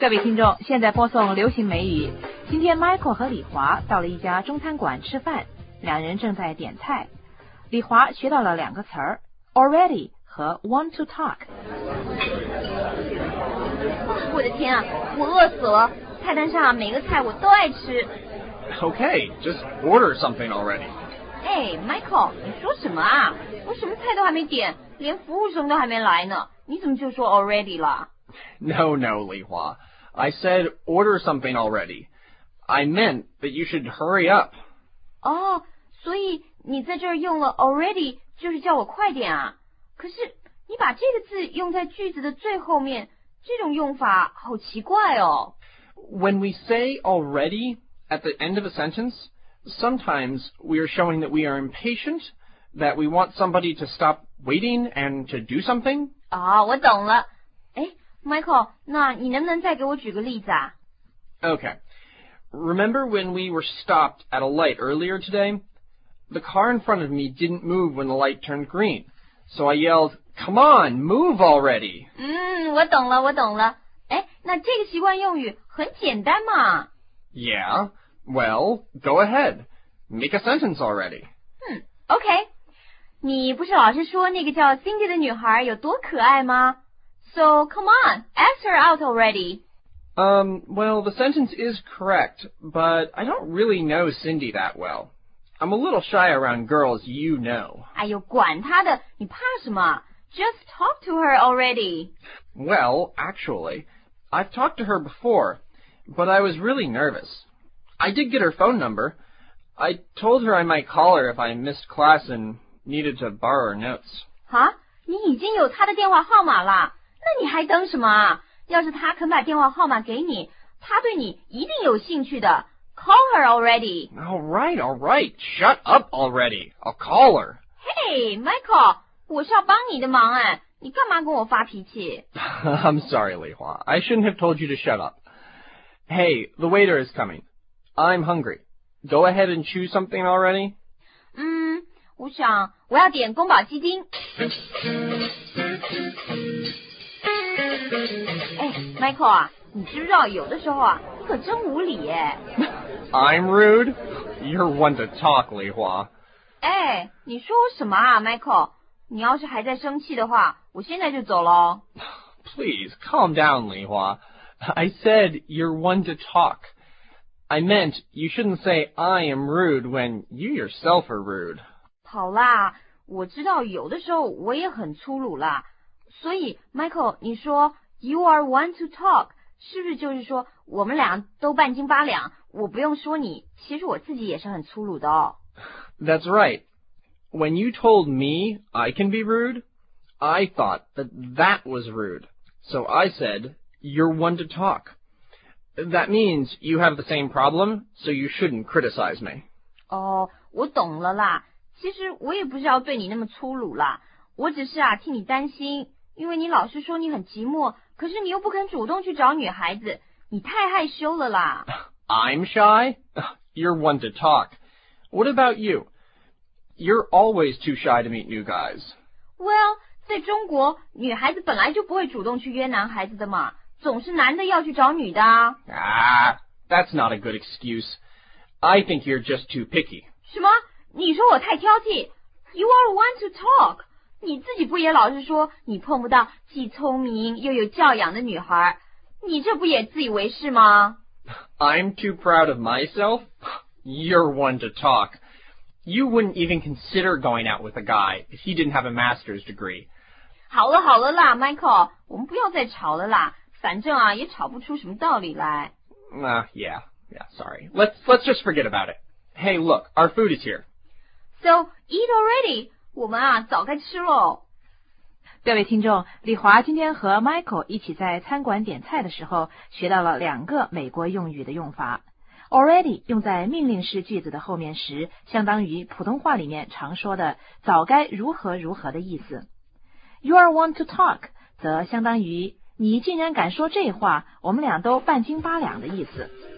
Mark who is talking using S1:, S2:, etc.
S1: 各位听众，现在播送流行美语。今天 Michael 和李华到了一家中餐馆吃饭，两人正在点菜。李华学到了两个词儿 already 和 want to talk。
S2: 我的天啊，我饿死了，菜单上每个菜我都爱吃。
S3: Okay, just order something already.
S2: 哎 Michael， 你说什么啊？我什么菜都还没点，连服务生都还没来呢，你怎么就说 already 了？
S3: No, Li Hua. I said order something already. I meant that you should hurry up.
S2: 哦，所以你在这儿用了 already 就是叫我快点啊。可是你把这个字用在句子的最后面，这种用法好奇怪哦。
S3: When we say already at the end of a sentence, sometimes we are showing that we are impatient, that we want somebody to stop waiting and to do something.
S2: 哦，我懂了。哎 Michael， 那你能不能再给我举个例子啊？
S3: Okay. Remember when we were stopped at a light earlier today? The car in front of me didn't move when the light turned green. So I yelled, "Come on, move already!"
S2: 我懂了。哎，那这个习惯用语很简单嘛。
S3: Yeah, well, go ahead. Make a sentence already.
S2: OK。 你不是老是说那个叫 Cindy 的女孩有多可爱吗？ So come on, ask her out already.
S3: Well, the sentence is correct, but I don't really know Cindy that well. I'm a little shy around girls, you know.
S2: 哎呦，管她的，你怕什么？ Just talk to her already.
S3: Well, actually, I've talked to her before, but I was really nervous. I did get her phone number. I told her I might call her if I missed class and needed to borrow her notes.
S2: 啊，你已经有她的电话号码啦，那你还等什么啊？要是她肯把电话号码给你，她对你一定有兴趣的。Call her already.
S3: All right. Shut up already. I'll call her.
S2: Hey, Michael, 我是要帮你的忙哎，你干嘛跟我发脾气？
S3: I'm sorry, Li Hua. I shouldn't have told you to shut up. Hey, the waiter is coming. I'm hungry. Go ahead and choose something already.
S2: 我想我要点宫保鸡丁。哎 ，Michael 啊，你知不知道有的时候啊，你可真无理耶。
S3: I'm rude? You're one to talk, Li Hua.
S2: 哎，你说我什么啊 ，Michael？ 你要是还在生气的话，我现在就走咯。
S3: Please, calm down, Li Hua. I said you're one to talk. I meant you shouldn't say I am rude when you yourself are rude.
S2: 好啦，我知道有的时候我也很粗鲁啦，所以 Michael， 你说 you are one to talk， 是不是就是说我们俩都半斤八两？我不用说你，其实我自己也是很粗鲁的哦。
S3: That's right. When you told me I can be rude, I thought that was rude. So I said, you're one to talk. That means you have the same problem, so you shouldn't criticize me.
S2: 哦，我懂了啦。其实我也不是要对你那么粗鲁啦，我只是替你担心，因为你老是说你很寂寞，可是你又不肯主动去找女孩子，你太害羞了啦。
S3: I'm shy? You're one to talk. What about you? You're always too shy to meet new guys.
S2: Well, 在中国，女孩子本来就不会主动去约男孩子的嘛，总是男的要去找女的啊。
S3: That's not a good excuse. I think you're just too picky.
S2: 什么？你说我太挑剔 ？You are one to talk. 你自己不也老是说你碰不到既聪明又有教养的女孩，你这不也自以为是吗？
S3: I'm too proud of myself? You're one to talk. You wouldn't even consider going out with a guy if he didn't have a master's degree.
S2: 好了啦 ，Michael， 我们不要再吵了啦，反正也吵不出什么道理来。
S3: Yeah, sorry. Let's just forget about it. Hey, look, our food is here.
S2: So eat already. 我们早该吃喽。
S1: 各位听众，李华今天和 Michael 一起在餐馆点菜的时候，学到了两个美国用语的用法。Already 用在命令式句子的后面时，相当于普通话里面常说的早该如何如何的意思。You are one to talk 则相当于你竟然敢说这话，我们俩都半斤八两的意思。